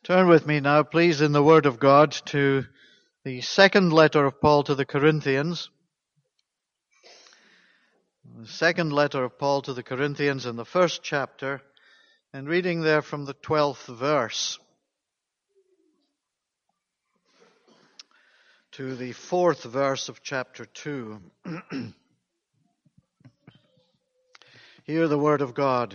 Turn with me now, please, in the Word of God to the second letter of Paul to the Corinthians. The second letter of Paul to the Corinthians in the first chapter, and reading there from the 12th verse to the 4th verse of chapter 2. Hear the Word of God.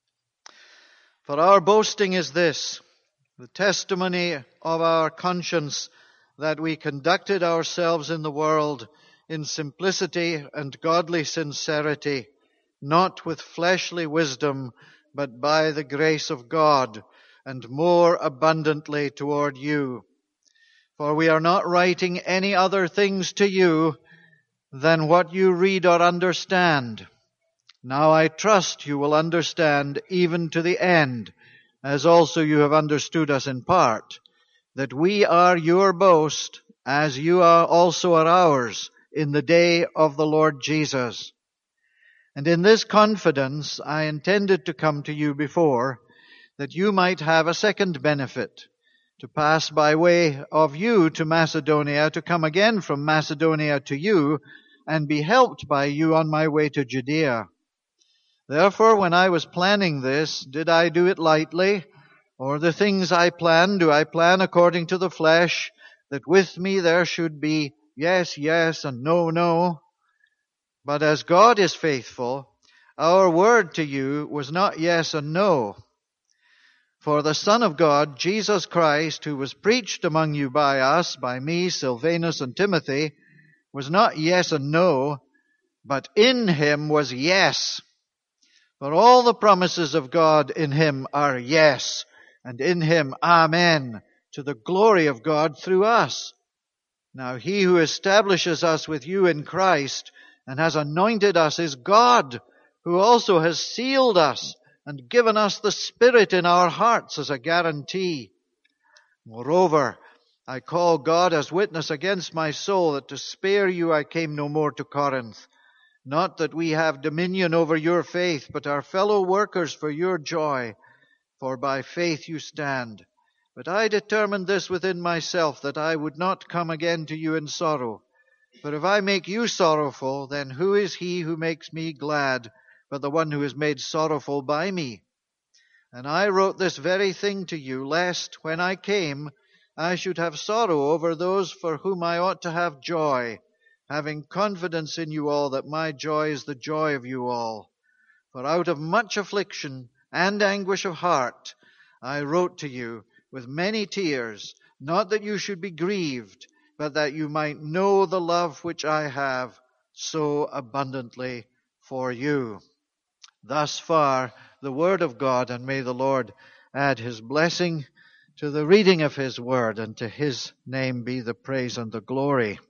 For our boasting is this, the testimony of our conscience, that we conducted ourselves in the world in simplicity and godly sincerity, not with fleshly wisdom, but by the grace of God, and more abundantly toward you. For we are not writing any other things to you than what you read or understand. Now I trust you will understand even to the end, as also you have understood us in part, that we are your boast, as you are also are ours, in the day of the Lord Jesus. And in this confidence I intended to come to you before, that you might have a second benefit, to pass by way of you to Macedonia, to come again from Macedonia to you, and be helped by you on my way to Judea. Therefore, when I was planning this, did I do it lightly? Or the things I plan, do I plan according to the flesh, that with me there should be yes, yes, and no, no? But as God is faithful, our word to you was not yes and no. For the Son of God, Jesus Christ, who was preached among you by us, by me, Silvanus, and Timothy, was not yes and no, but in him was yes. For all the promises of God in him are yes, and in him amen, to the glory of God through us. Now he who establishes us with you in Christ and has anointed us is God, who also has sealed us and given us the Spirit in our hearts as a guarantee. Moreover, I call God as witness against my soul that to spare you I came no more to Corinth. Not that we have dominion over your faith, but are fellow workers for your joy, for by faith you stand. But I determined this within myself, that I would not come again to you in sorrow. For if I make you sorrowful, then who is he who makes me glad, but the one who is made sorrowful by me? And I wrote this very thing to you, lest, when I came, I should have sorrow over those for whom I ought to have joy, having confidence in you all that my joy is the joy of you all. For out of much affliction and anguish of heart I wrote to you with many tears, not that you should be grieved, but that you might know the love which I have so abundantly for you. Thus far the word of God, and may the Lord add his blessing to the reading of his word, and to his name be the praise and the glory.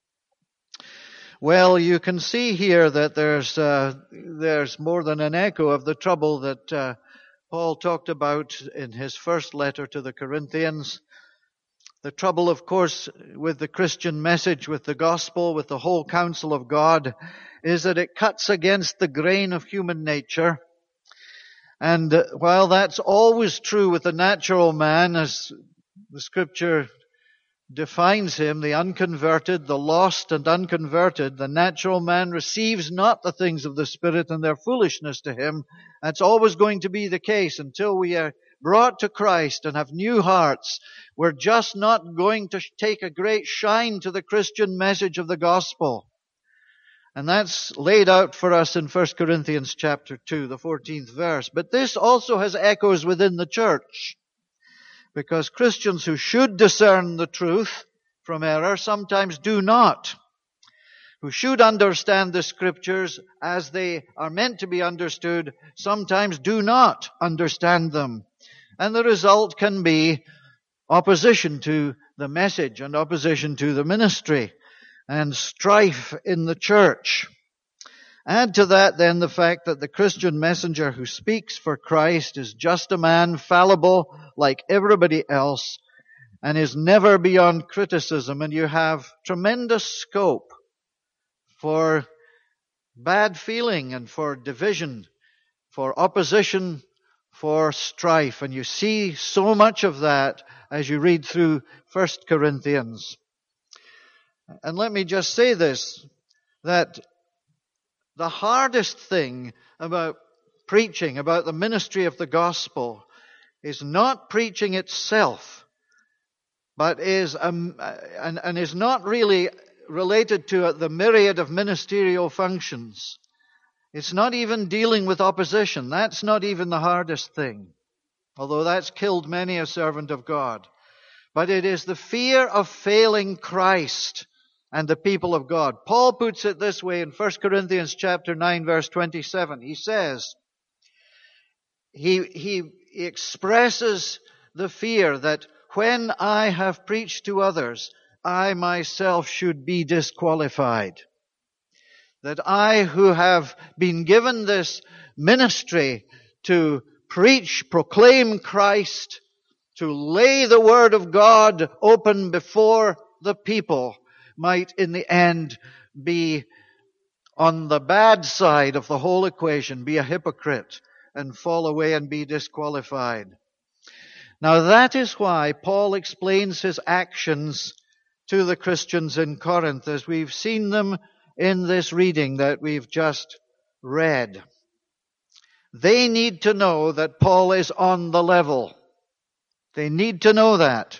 Well, you can see here that there's more than an echo of the trouble that Paul talked about in his first letter to the Corinthians. The trouble, of course, with the Christian message, with the gospel, with the whole counsel of God, is that it cuts against the grain of human nature. And while that's always true with the natural man, as the Scripture defines him, the unconverted, the lost and unconverted, the natural man receives not the things of the Spirit, and their foolishness to him. That's always going to be the case until we are brought to Christ and have new hearts. We're just not going to take a great shine to the Christian message of the gospel. And that's laid out for us in 1 Corinthians chapter 2, the 14th verse. But this also has echoes within the church, because Christians who should discern the truth from error sometimes do not. Who should understand the Scriptures as they are meant to be understood sometimes do not understand them. And the result can be opposition to the message and opposition to the ministry and strife in the church. Add to that then the fact that the Christian messenger who speaks for Christ is just a man, fallible like everybody else, and is never beyond criticism, and you have tremendous scope for bad feeling and for division, for opposition, for strife. And you see so much of that as you read through 1 Corinthians. And let me just say this, that the hardest thing about preaching, about the ministry of the gospel, is not preaching itself, but is not really related to the myriad of ministerial functions. It's not even dealing with opposition. That's not even the hardest thing, although that's killed many a servant of God. But it is the fear of failing Christ and the people of God. Paul puts it this way in 1 Corinthians chapter 9, verse 27. He says, he expresses the fear that when I have preached to others, I myself should be disqualified. That I, who have been given this ministry to preach, proclaim Christ, to lay the Word of God open before the people, might in the end be on the bad side of the whole equation, be a hypocrite, and fall away and be disqualified. Now that is why Paul explains his actions to the Christians in Corinth, as we've seen them in this reading that we've just read. They need to know that Paul is on the level. They need to know that.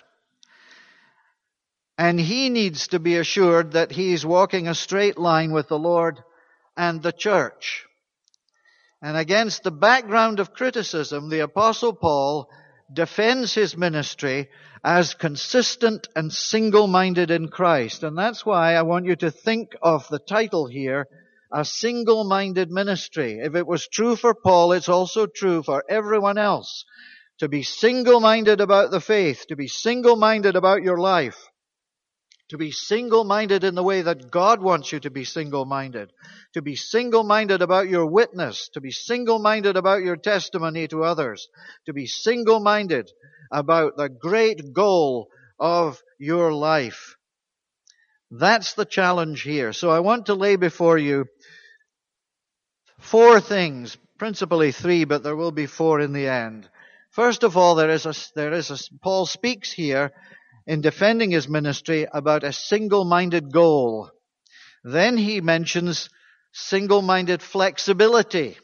And he needs to be assured that he's walking a straight line with the Lord and the church. And against the background of criticism, the Apostle Paul defends his ministry as consistent and single-minded in Christ. And that's why I want you to think of the title here, a single-minded ministry. If it was true for Paul, it's also true for everyone else. To be single-minded about the faith, to be single-minded about your life, to be single-minded in the way that God wants you to be single-minded, to be single-minded about your witness, to be single-minded about your testimony to others, to be single-minded about the great goal of your life. That's the challenge here. So I want to lay before you 4 things, principally 3, but there will be 4 in the end. First of all, Paul speaks here in defending his ministry about a single-minded goal. Then he mentions single-minded flexibility.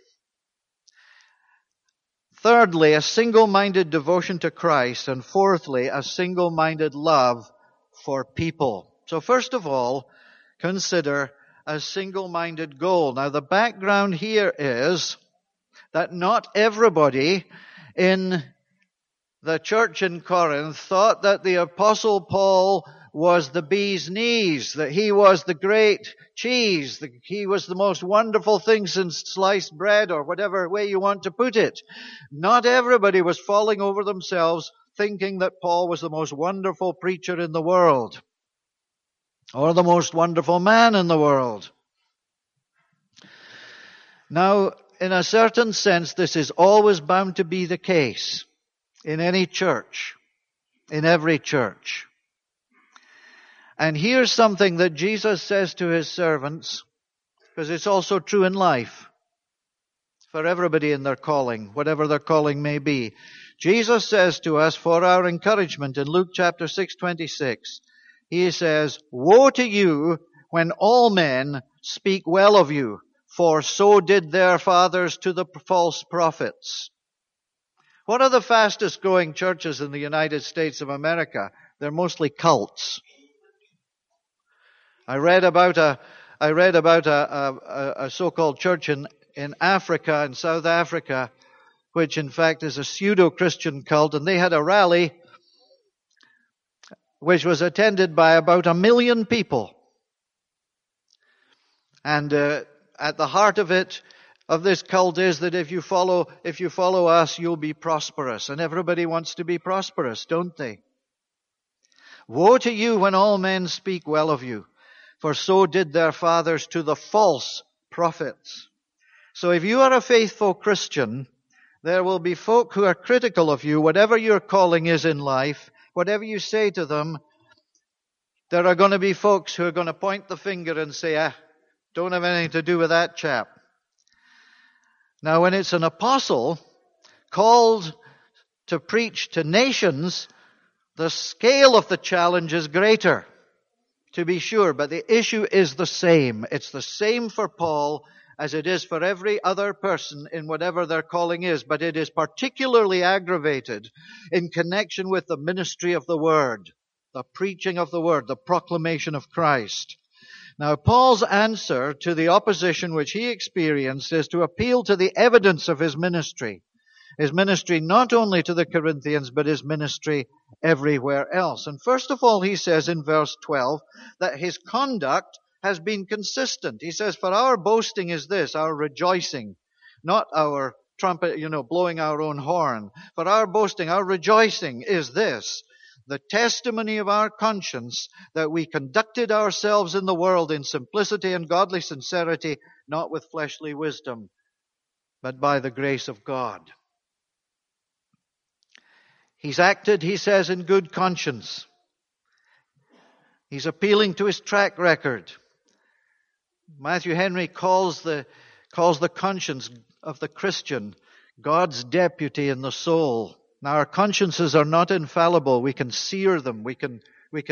Thirdly, a single-minded devotion to Christ. And fourthly, a single-minded love for people. So first of all, consider a single-minded goal. Now the background here is that not everybody in the church in Corinth thought that the Apostle Paul was the bee's knees, that he was the great cheese, that he was the most wonderful thing since sliced bread, or whatever way you want to put it. Not everybody was falling over themselves thinking that Paul was the most wonderful preacher in the world, or the most wonderful man in the world. Now, in a certain sense, this is always bound to be the case in any church, in every church. And here's something that Jesus says to his servants, because it's also true in life, for everybody in their calling, whatever their calling may be. Jesus says to us for our encouragement in Luke chapter 6:26, he says, "Woe to you when all men speak well of you, for so did their fathers to the false prophets." What are the fastest growing churches in the United States of America? They're mostly cults. I read about a so-called church in Africa, in South Africa, which in fact is a pseudo-Christian cult, and they had a rally which was attended by about 1 million people. And at the heart of it, of this cult, is that if you follow us, you'll be prosperous. And everybody wants to be prosperous, don't they? Woe to you when all men speak well of you, for so did their fathers to the false prophets. So if you are a faithful Christian, there will be folk who are critical of you, whatever your calling is in life, whatever you say to them. There are going to be folks who are going to point the finger and say, don't have anything to do with that chap. Now, when it's an apostle called to preach to nations, the scale of the challenge is greater, to be sure, but the issue is the same. It's the same for Paul as it is for every other person in whatever their calling is, but it is particularly aggravated in connection with the ministry of the Word, the preaching of the Word, the proclamation of Christ. Now, Paul's answer to the opposition which he experienced is to appeal to the evidence of his ministry. His ministry not only to the Corinthians, but his ministry everywhere else. And first of all, he says in verse 12 that his conduct has been consistent. He says, for our boasting is this, our rejoicing, not our trumpet, blowing our own horn. For our boasting, our rejoicing is this, the testimony of our conscience that we conducted ourselves in the world in simplicity and godly sincerity, not with fleshly wisdom, but by the grace of God. He's acted, he says, in good conscience. He's appealing to his track record. Matthew Henry calls the conscience of the Christian God's deputy in the soul. Now, our consciences are not infallible. We can sear them. We can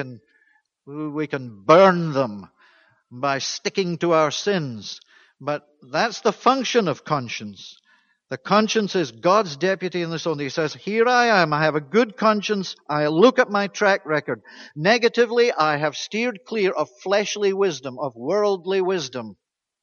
burn them by sticking to our sins. But that's the function of conscience. The conscience is God's deputy in the soul. He says, here I am. I have a good conscience. I look at my track record. Negatively, I have steered clear of fleshly wisdom, of worldly wisdom.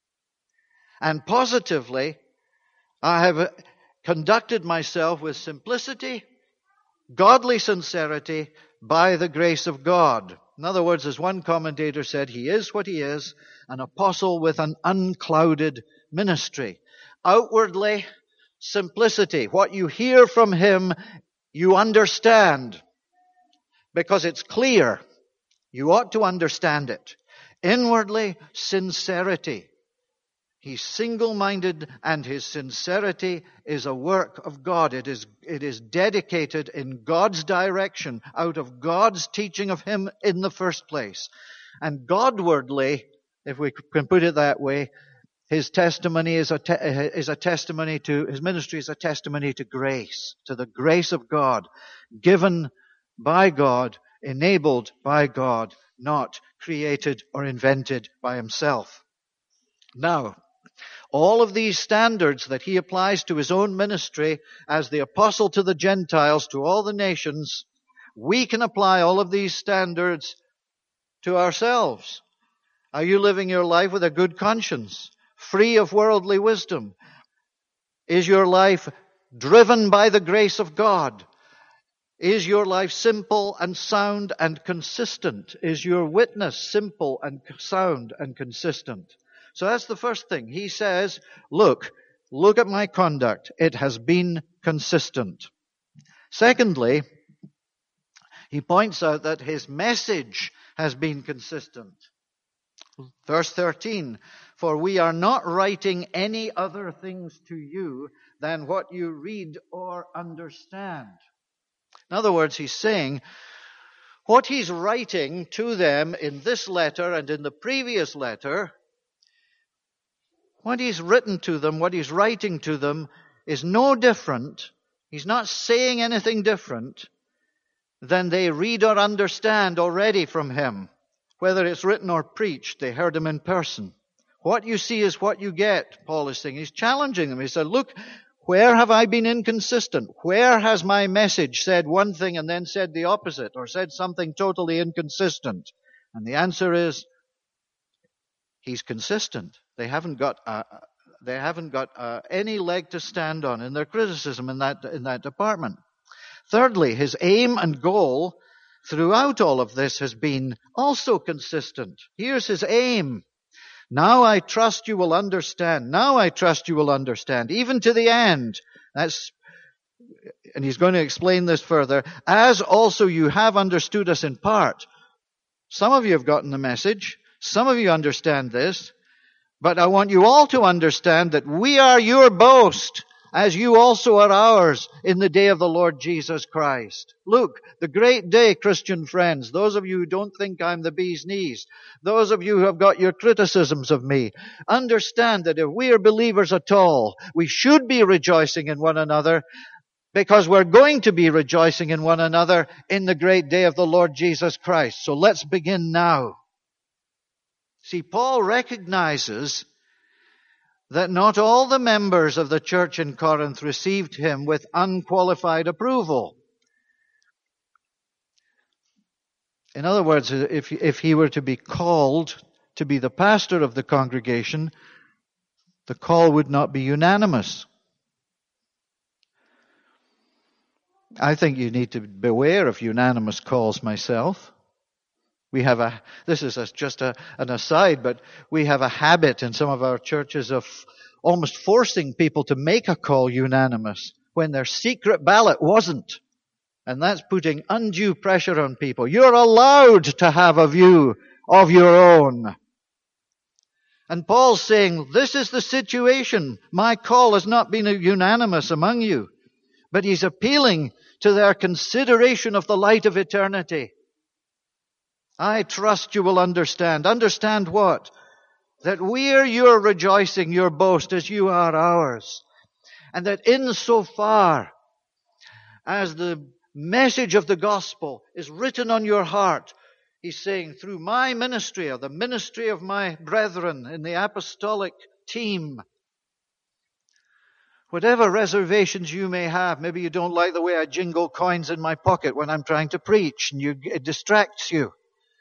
And positively, I have conducted myself with simplicity, godly sincerity, by the grace of God. In other words, as one commentator said, he is what he is, an apostle with an unclouded ministry. Outwardly, simplicity. What you hear from him, you understand, because it's clear. You ought to understand it. Inwardly, sincerity. He's single-minded, and his sincerity is a work of God. It is dedicated in God's direction, out of God's teaching of him in the first place. And Godwardly, if we can put it that way, his testimony is a testimony to, his ministry is a testimony to grace, to the grace of God, given by God, enabled by God, not created or invented by himself. Now, all of these standards that he applies to his own ministry as the apostle to the Gentiles, to all the nations, we can apply all of these standards to ourselves. Are you living your life with a good conscience, free of worldly wisdom? Is your life driven by the grace of God? Is your life simple and sound and consistent? Is your witness simple and sound and consistent? So that's the first thing. He says, look at my conduct. It has been consistent. Secondly, he points out that his message has been consistent. Verse 13, for we are not writing any other things to you than what you read or understand. In other words, he's saying, what he's writing to them in this letter and in the previous letter, what he's written to them, what he's writing to them, is no different. He's not saying anything different than they read or understand already from him. Whether it's written or preached, they heard him in person. What you see is what you get, Paul is saying. He's challenging them. He said, look, where have I been inconsistent? Where has my message said one thing and then said the opposite, or said something totally inconsistent? And the answer is, he's consistent. They haven't got any leg to stand on in their criticism in that department. Thirdly, his aim and goal throughout all of this has been also consistent. Here's his aim. Now I trust you will understand. Now I trust you will understand, even to the end. And he's going to explain this further. As also you have understood us in part. Some of you have gotten the message. Some of you understand this. But I want you all to understand that we are your boast, as you also are ours in the day of the Lord Jesus Christ. Look, the great day, Christian friends, those of you who don't think I'm the bee's knees, those of you who have got your criticisms of me, understand that if we are believers at all, we should be rejoicing in one another, because we're going to be rejoicing in one another in the great day of the Lord Jesus Christ. So let's begin now. See, Paul recognizes that not all the members of the church in Corinth received him with unqualified approval. In other words, if he were to be called to be the pastor of the congregation, the call would not be unanimous. I think you need to beware of unanimous calls myself. This is just an aside, but we have a habit in some of our churches of almost forcing people to make a call unanimous when their secret ballot wasn't. And that's putting undue pressure on people. You're allowed to have a view of your own. And Paul's saying, this is the situation. My call has not been unanimous among you. But he's appealing to their consideration of the light of eternity. I trust you will understand. Understand what? That we're your rejoicing, your boast, as you are ours. And that insofar as the message of the gospel is written on your heart, he's saying, through my ministry, or the ministry of my brethren in the apostolic team, whatever reservations you may have, maybe you don't like the way I jingle coins in my pocket when I'm trying to preach, and it distracts you.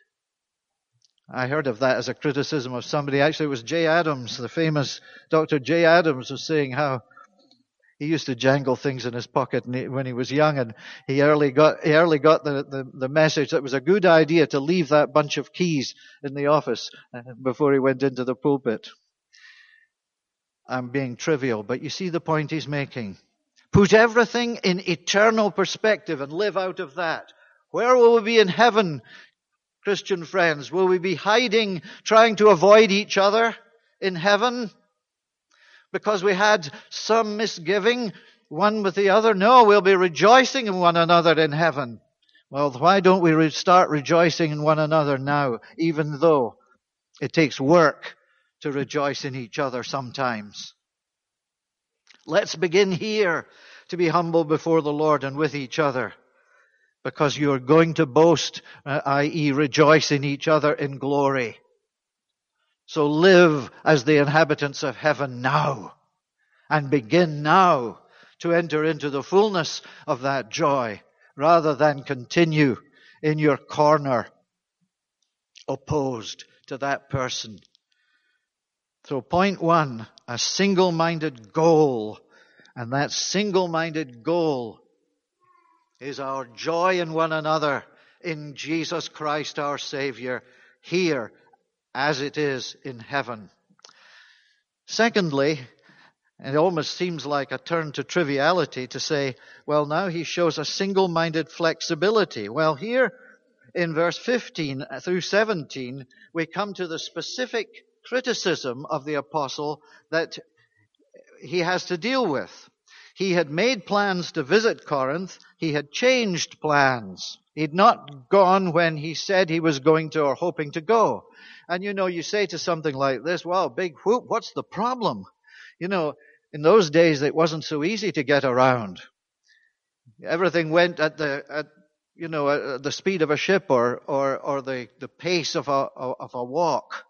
I heard of that as a criticism of somebody. Actually, it was Jay Adams, the famous Dr. Jay Adams, was saying how he used to jangle things in his pocket when he was young, and he early got the message that it was a good idea to leave that bunch of keys in the office before he went into the pulpit. I'm being trivial, but you see the point he's making. Put everything in eternal perspective and live out of that. Where will we be in heaven, Christian friends? Will we be hiding, trying to avoid each other in heaven because we had some misgiving one with the other? No, we'll be rejoicing in one another in heaven. Well, why don't we start rejoicing in one another now, even though it takes work to rejoice in each other sometimes? Let's begin here to be humble before the Lord and with each other, because you're going to boast, i.e. rejoice in each other in glory. So live as the inhabitants of heaven now, and begin now to enter into the fullness of that joy, rather than continue in your corner opposed to that person. So point one, a single-minded goal. And that single-minded goal is our joy in one another in Jesus Christ our Savior, here as it is in heaven. Secondly, it almost seems like a turn to triviality to say, well, now he shows a single-minded flexibility. Well, here in verse 15 through 17, we come to the specific criticism of the apostle that he has to deal with. He had made plans to visit Corinth. He had changed plans. He'd not gone when he said he was going to or hoping to go. And you say to something like this, well, big whoop, what's the problem? In those days it wasn't so easy to get around. Everything went at the speed of a ship or the pace of a walk.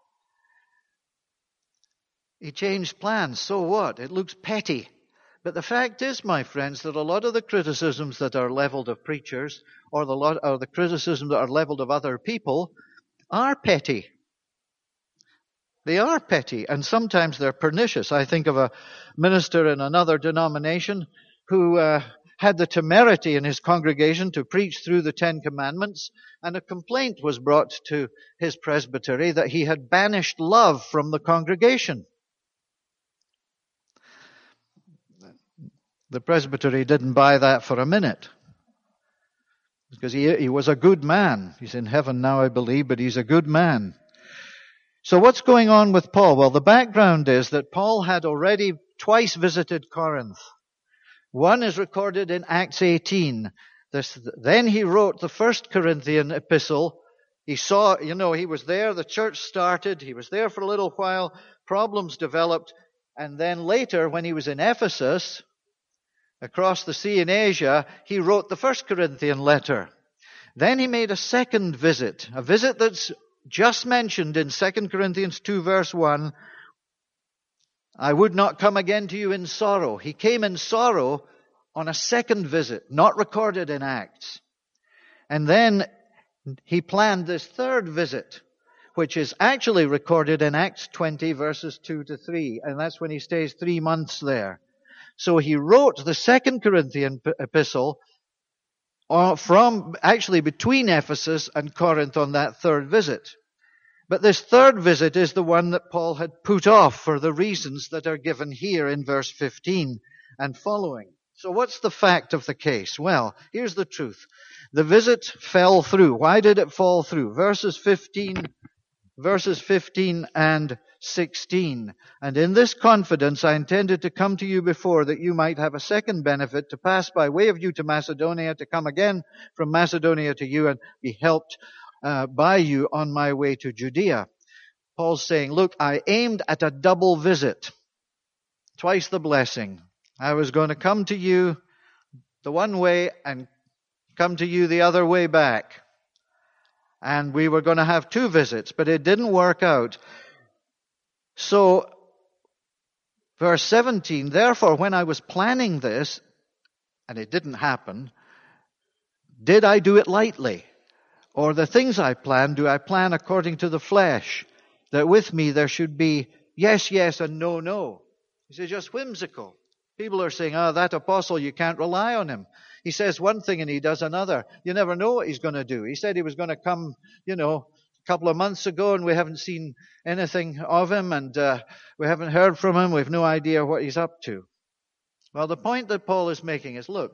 He changed plans. So what? It looks petty. But the fact is, my friends, that a lot of the criticisms that are leveled of preachers or the criticisms that are leveled of other people are petty. They are petty, and sometimes they're pernicious. I think of a minister in another denomination who had the temerity in his congregation to preach through the Ten Commandments, and a complaint was brought to his presbytery that he had banished love from the congregation. The presbytery didn't buy that for a minute, because he was a good man. He's in heaven now, I believe, but he's a good man. So what's going on with Paul? Well, the background is that Paul had already twice visited Corinth. One is recorded in Acts 18. Then he wrote the first Corinthian epistle. He saw, he was there, the church started, he was there for a little while, problems developed, and then later when he was in Ephesus, across the sea in Asia, he wrote the 1 Corinthian letter. Then he made a second visit, a visit that's just mentioned in 2 Corinthians 2 verse 1. I would not come again to you in sorrow. He came in sorrow on a second visit, not recorded in Acts. And then he planned this third visit, which is actually recorded in Acts 20 verses 2 to 3. And that's when he stays 3 months there. So he wrote the 2 Corinthian epistle from actually between Ephesus and Corinth on that third visit. But this third visit is the one that Paul had put off for the reasons that are given here in verse 15 and following. So what's the fact of the case? Well, here's the truth. The visit fell through. Why did it fall through? Verses 15 and 16. And in this confidence I intended to come to you before, that you might have a second benefit, to pass by way of you to Macedonia, to come again from Macedonia to you and be helped by you on my way to Judea. Paul's saying, look, I aimed at a double visit. Twice the blessing. I was going to come to you the one way and come to you the other way back. And we were going to have 2 visits, but it didn't work out. So, verse 17, therefore, when I was planning this, and it didn't happen, did I do it lightly? Or the things I plan, do I plan according to the flesh? That with me there should be yes, yes, and no, no. Is it just whimsical? People are saying, that apostle, you can't rely on him. He says one thing and he does another. You never know what he's going to do. He said he was going to come, a couple of months ago, and we haven't seen anything of him, and we haven't heard from him. We have no idea what he's up to. Well, the point that Paul is making is, look,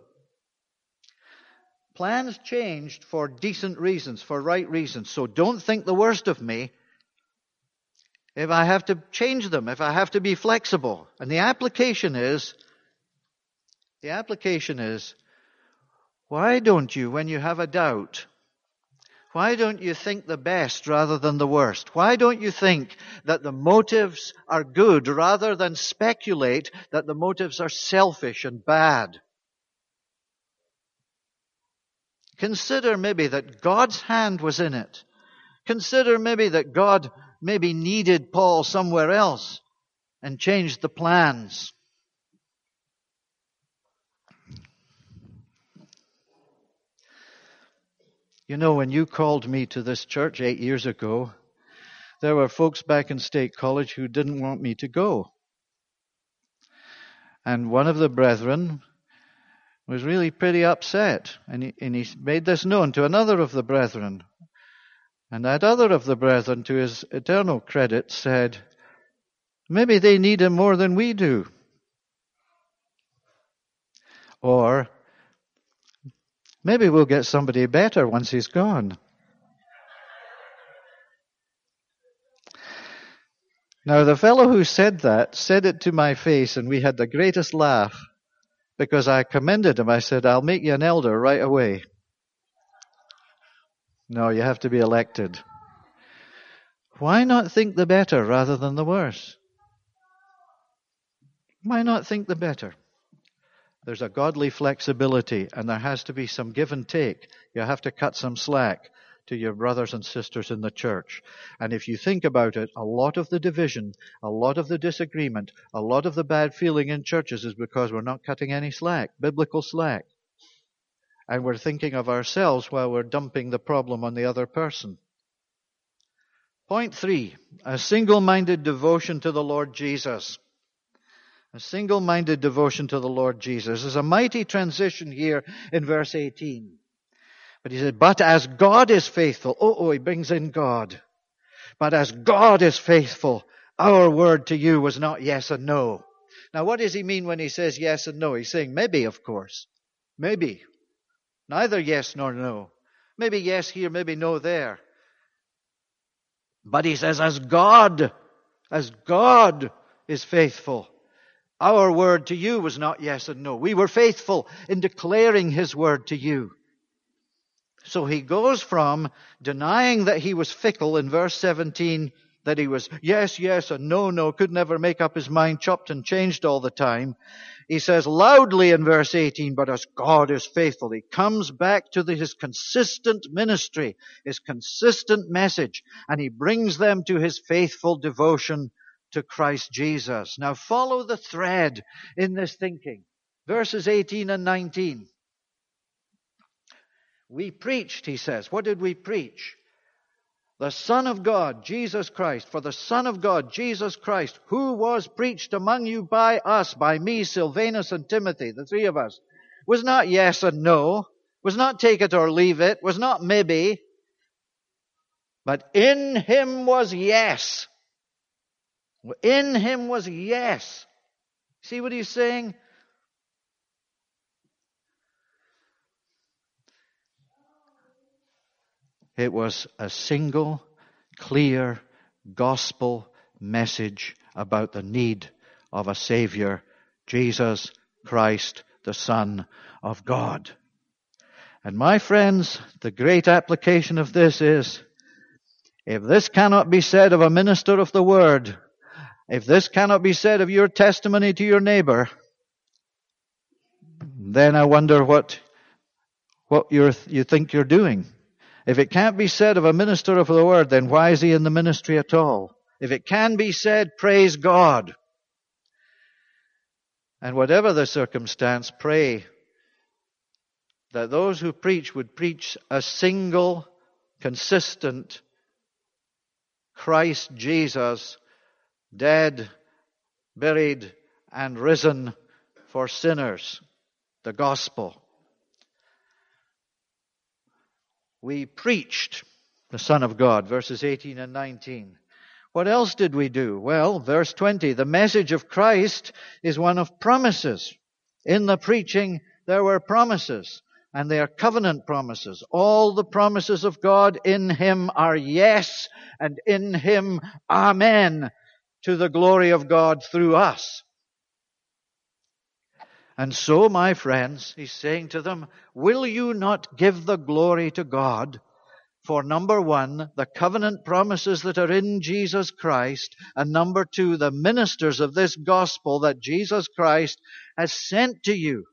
plans changed for decent reasons, for right reasons. So don't think the worst of me if I have to change them, if I have to be flexible. And the application is, why don't you, when you have a doubt, why don't you think the best rather than the worst? Why don't you think that the motives are good rather than speculate that the motives are selfish and bad? Consider maybe that God's hand was in it. Consider maybe that God maybe needed Paul somewhere else and changed the plans. When you called me to this church 8 years ago, there were folks back in State College who didn't want me to go. And one of the brethren was really pretty upset. And he made this known to another of the brethren. And that other of the brethren, to his eternal credit, said, maybe they need him more than we do. Or, maybe we'll get somebody better once he's gone. Now, the fellow who said that said it to my face, and we had the greatest laugh, because I commended him. I said, I'll make you an elder right away. No, you have to be elected. Why not think the better rather than the worse? Why not think the better? There's a godly flexibility, and there has to be some give and take. You have to cut some slack to your brothers and sisters in the church. And if you think about it, a lot of the division, a lot of the disagreement, a lot of the bad feeling in churches is because we're not cutting any slack, biblical slack. And we're thinking of ourselves while we're dumping the problem on the other person. Point 3, a single-minded devotion to the Lord Jesus. A single-minded devotion to the Lord Jesus. There's a mighty transition here in verse 18. But he said, but as God is faithful. He brings in God. But as God is faithful, our word to you was not yes and no. Now what does he mean when he says yes and no? He's saying maybe, of course. Maybe. Neither yes nor no. Maybe yes here, maybe no there. But he says, as God is faithful, our word to you was not yes and no. We were faithful in declaring his word to you. So he goes from denying that he was fickle in verse 17 that he was yes, yes, and no, no, could never make up his mind, chopped and changed all the time. He says loudly in verse 18, but as God is faithful, he comes back to his consistent ministry, his consistent message, and he brings them to his faithful devotion to Christ Jesus. Now follow the thread in this thinking. Verses 18 and 19. We preached, he says. What did we preach? The Son of God, Jesus Christ. For the Son of God, Jesus Christ, who was preached among you by us, by me, Silvanus, and Timothy, the three of us, was not yes and no, was not take it or leave it, was not maybe, but in him was yes. In him was yes. See what he's saying? It was a single, clear gospel message about the need of a Savior, Jesus Christ, the Son of God. And my friends, the great application of this is, if this cannot be said of a minister of the Word, if this cannot be said of your testimony to your neighbor, then I wonder what you think you're doing. If it can't be said of a minister of the Word, then why is he in the ministry at all? If it can be said, praise God. And whatever the circumstance, pray that those who preach would preach a single, consistent Christ Jesus, dead, buried, and risen for sinners, the gospel. We preached the Son of God, verses 18 and 19. What else did we do? Well, verse 20, the message of Christ is one of promises. In the preaching, there were promises, and they are covenant promises. All the promises of God in Him are yes, and in Him, amen, to the glory of God through us. And so, my friends, he's saying to them, will you not give the glory to God for, number one, the covenant promises that are in Jesus Christ, and number two, the ministers of this gospel that Jesus Christ has sent to you?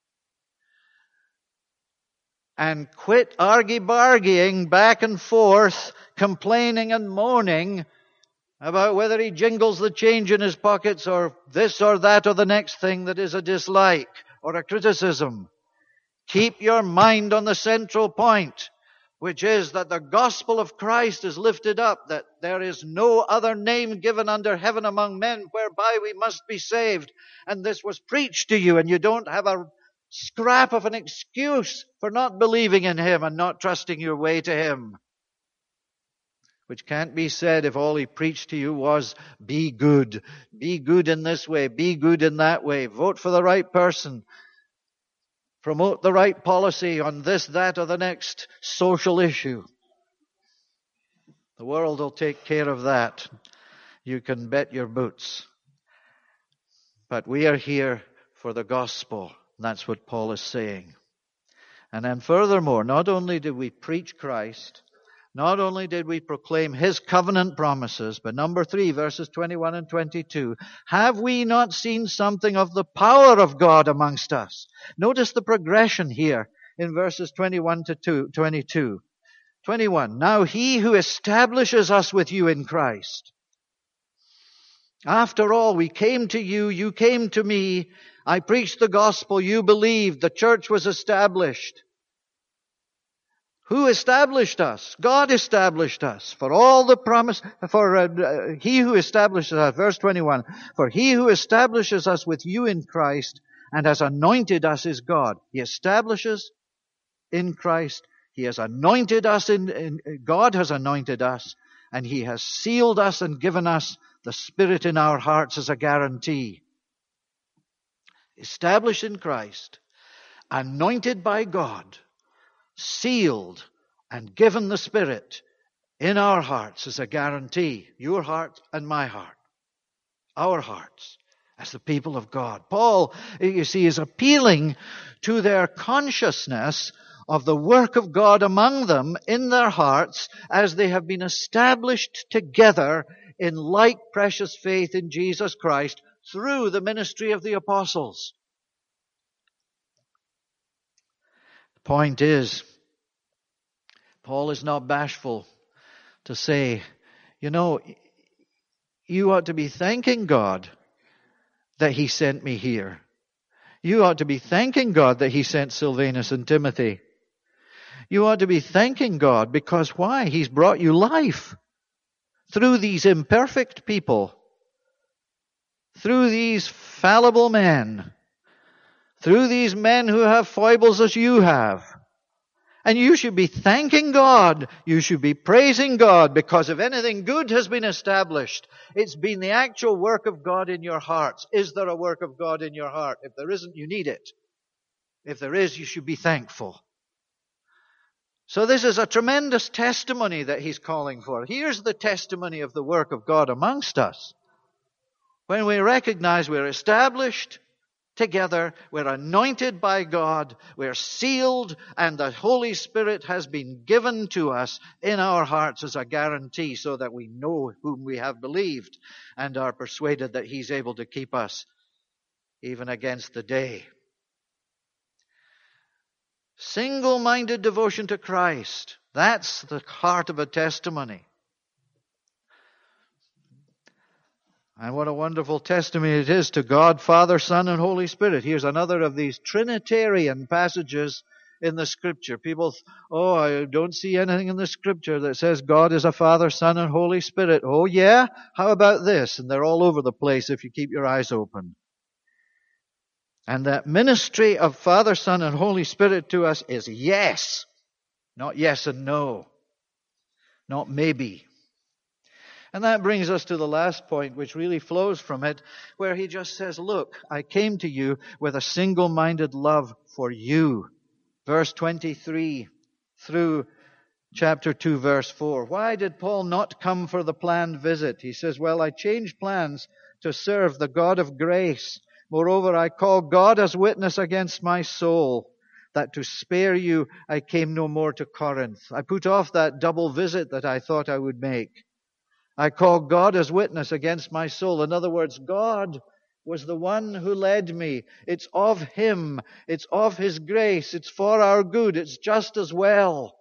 And quit argy-bargying back and forth, complaining and moaning about whether he jingles the change in his pockets or this or that or the next thing that is a dislike or a criticism. Keep your mind on the central point, which is that the gospel of Christ is lifted up, that there is no other name given under heaven among men whereby we must be saved. And this was preached to you, and you don't have a scrap of an excuse for not believing in Him and not trusting your way to Him. Which can't be said if all He preached to you was, be good. Be good in this way. Be good in that way. Vote for the right person. Promote the right policy on this, that, or the next social issue. The world will take care of that. You can bet your boots. But we are here for the gospel. That's what Paul is saying. And then furthermore, not only did we preach Christ, not only did we proclaim His covenant promises, but number 3, verses 21 and 22, have we not seen something of the power of God amongst us? Notice the progression here in verses 21 to 22. 21, now He who establishes us with you in Christ. After all, we came to you, you came to me, I preached the gospel, you believed, the church was established. Who established us? God established us. For all the promise, He who establishes us, verse 21, for He who establishes us with you in Christ and has anointed us is God. He establishes in Christ. He has anointed us God has anointed us, and He has sealed us and given us the Spirit in our hearts as a guarantee. Established in Christ, anointed by God, sealed and given the Spirit in our hearts as a guarantee. Your heart and my heart. Our hearts as the people of God. Paul, you see, is appealing to their consciousness of the work of God among them in their hearts as they have been established together in like precious faith in Jesus Christ through the ministry of the apostles. The point is, Paul is not bashful to say, you ought to be thanking God that He sent me here. You ought to be thanking God that He sent Silvanus and Timothy. You ought to be thanking God because why? He's brought you life through these imperfect people, through these fallible men, through these men who have foibles as you have. And you should be thanking God. You should be praising God because if anything good has been established, it's been the actual work of God in your hearts. Is there a work of God in your heart? If there isn't, you need it. If there is, you should be thankful. So this is a tremendous testimony that he's calling for. Here's the testimony of the work of God amongst us. When we recognize we're established together, we're anointed by God, we're sealed, and the Holy Spirit has been given to us in our hearts as a guarantee so that we know whom we have believed and are persuaded that He's able to keep us even against the day. Single-minded devotion to Christ. That's the heart of a testimony. And what a wonderful testimony it is to God, Father, Son, and Holy Spirit. Here's another of these Trinitarian passages in the Scripture. People, I don't see anything in the Scripture that says God is a Father, Son, and Holy Spirit. Oh yeah? How about this? And they're all over the place if you keep your eyes open. And that ministry of Father, Son, and Holy Spirit to us is yes. Not yes and no. Not maybe. And that brings us to the last point, which really flows from it, where he just says, look, I came to you with a single-minded love for you. Verse 23 through chapter 2, verse 4. Why did Paul not come for the planned visit? He says, well, I changed plans to serve the God of grace. Moreover, I call God as witness against my soul, that to spare you I came no more to Corinth. I put off that double visit that I thought I would make. I call God as witness against my soul. In other words, God was the one who led me. It's of Him. It's of His grace. It's for our good. It's just as well.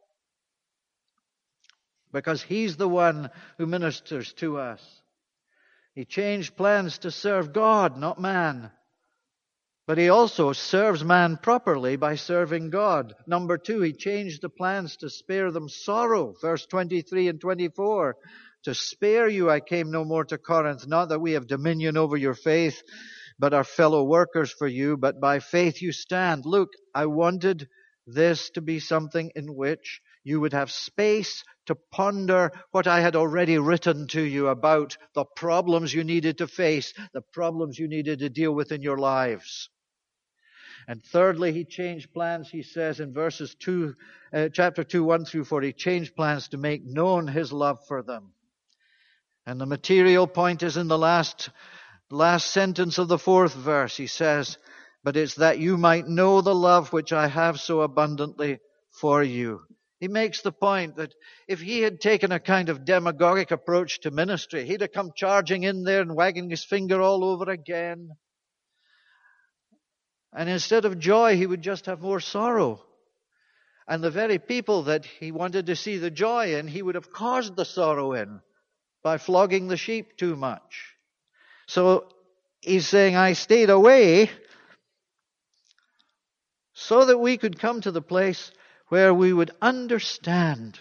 Because He's the one who ministers to us. He changed plans to serve God, not man. But He also serves man properly by serving God. Number 2, He changed the plans to spare them sorrow. Verse 23 and 24. To spare you I came no more to Corinth, not that we have dominion over your faith, but are fellow workers for you, but by faith you stand. Look, I wanted this to be something in which you would have space to ponder what I had already written to you about the problems you needed to face, the problems you needed to deal with in your lives. And thirdly, he changed plans, he says in chapter 2, 1 through 4, he changed plans to make known his love for them. And the material point is in the last sentence of the 4th verse. He says, but it's that you might know the love which I have so abundantly for you. He makes the point that if he had taken a kind of demagogic approach to ministry, he'd have come charging in there and wagging his finger all over again. And instead of joy, he would just have more sorrow. And the very people that he wanted to see the joy in, he would have caused the sorrow in by flogging the sheep too much. So he's saying, I stayed away so that we could come to the place where we would understand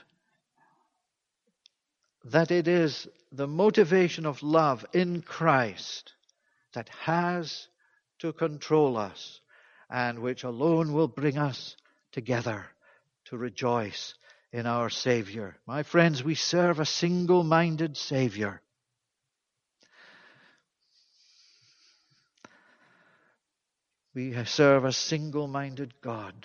that it is the motivation of love in Christ that has to control us and which alone will bring us together to rejoice in our Savior. My friends, we serve a single-minded Savior. We serve a single-minded God.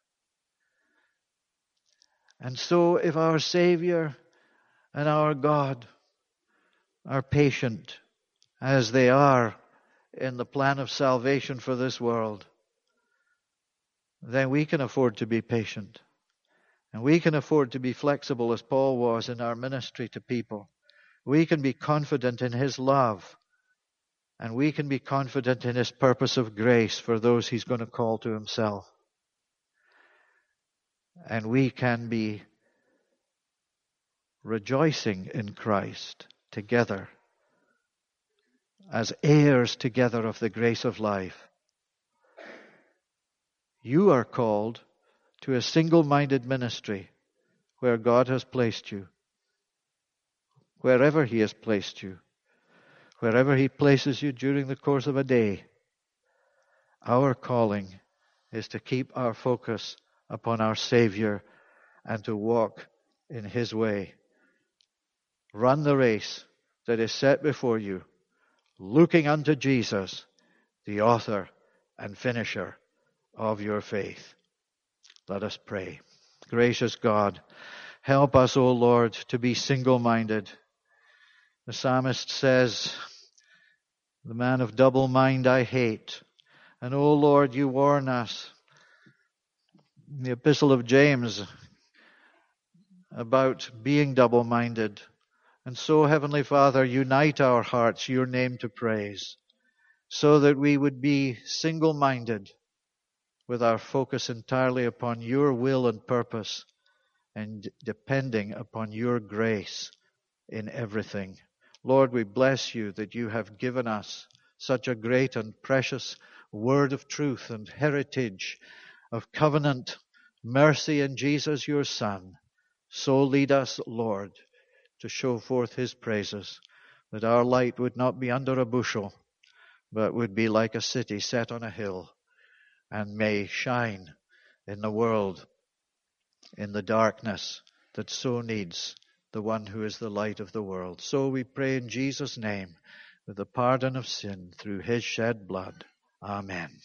And so if our Savior and our God are patient, as they are in the plan of salvation for this world, then we can afford to be patient. And we can afford to be flexible as Paul was in our ministry to people. We can be confident in his love. And we can be confident in his purpose of grace for those he's going to call to himself. And we can be rejoicing in Christ together as heirs together of the grace of life. You are called to a single-minded ministry where God has placed you, wherever he has placed you, wherever he places you during the course of a day. Our calling is to keep our focus upon our Savior and to walk in his way. Run the race that is set before you, looking unto Jesus, the author and finisher of your faith. Let us pray. Gracious God, help us, O Lord, to be single-minded. The psalmist says, the man of double mind I hate. And, O Lord, you warn us in the Epistle of James about being double-minded. And so, Heavenly Father, unite our hearts, your name to praise, so that we would be single-minded with our focus entirely upon your will and purpose and depending upon your grace in everything. Lord, we bless you that you have given us such a great and precious word of truth and heritage of covenant mercy in Jesus, your Son. So lead us, Lord, to show forth his praises, that our light would not be under a bushel, but would be like a city set on a hill, and may shine in the world, in the darkness that so needs the one who is the light of the world. So we pray in Jesus' name, with the pardon of sin through his shed blood. Amen.